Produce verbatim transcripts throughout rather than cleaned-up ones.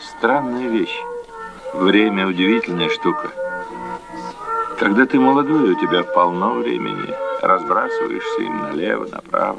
Странная вещь. Время — удивительная штука. Когда ты молодой, у тебя полно времени. Разбрасываешься им налево, направо.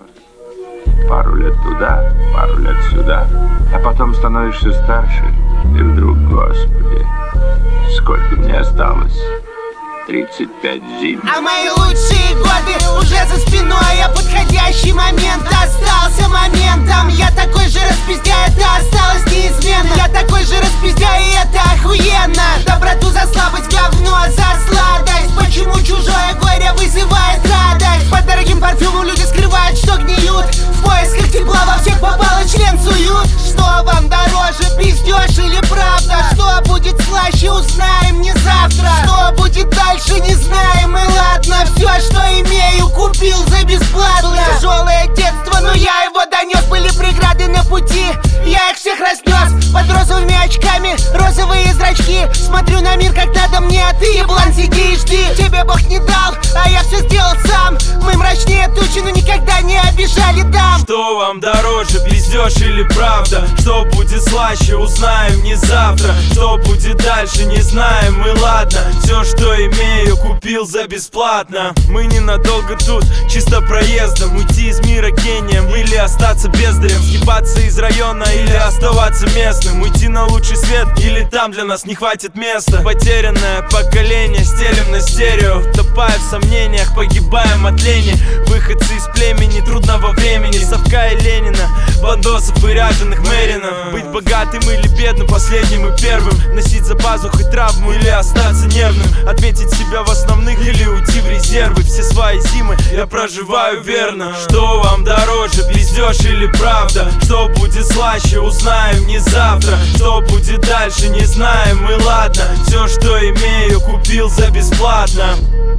Пару лет туда, пару лет сюда. А потом становишься старше, и вдруг, Господи, сколько мне осталось? тридцать пять зим. А мои лучшие годы уже за спиной, а подходящий момент остался моментом. Я такой же распиздяй, это осталось неизменно. Я такой же распиздяй, и это охуенно. Доброту за слабость, говно за сладость. Почему чужое горе вызывает радость? Под дорогим парфюмом люди скрывают, что гниют. В поисках тепла во всех попало, член суют. Что вам дороже, пиздёж или правда? Что будет слаще, узнаем не завтра. Что будет дальше, не знаем, и ладно. Все, что имею, купил за бесплатно. Тяжелое детство, но я его донес. Были преграды на пути, я их всех разнес. Под розовыми очками, розовые зрачки. Смотрю на мир, как надо мне, а ты, еблан, сиди и жди. Тебе Бог не дал, а я все сделал сам. Мы мрачнее тучи, но никогда не обижали дам. Что вам дороже, пиздёж или правда? Что будет слаще, узнаем не завтра. Что будет дальше, не знаем, и ладно. Все, что имею, купил за бесплатно. Мы ненадолго тут, чисто проездом. Уйти из мира гением или остаться бездарем. Съебаться из района или оставаться местным. Уйти на лучший свет или там для нас не хватит места. Потерянное поколение стелем на стерео. Утопая в сомнениях, погибаем от лени. Выходцы из племени трудного времени. Совка и Ленина, бандосов и ряженых Мэринов. Быть богатым или бедным, последним и первым. Носить за пазухой травму или остаться нервным. Отметить себя в основных или уйти в резервы. Все свои зимы я проживаю верно. Что вам дороже, пиздёж или правда? Что будет слаще, узнаем не завтра. Что будет дальше, не знаем, и ладно. Все, что имею, купил за бесплатно.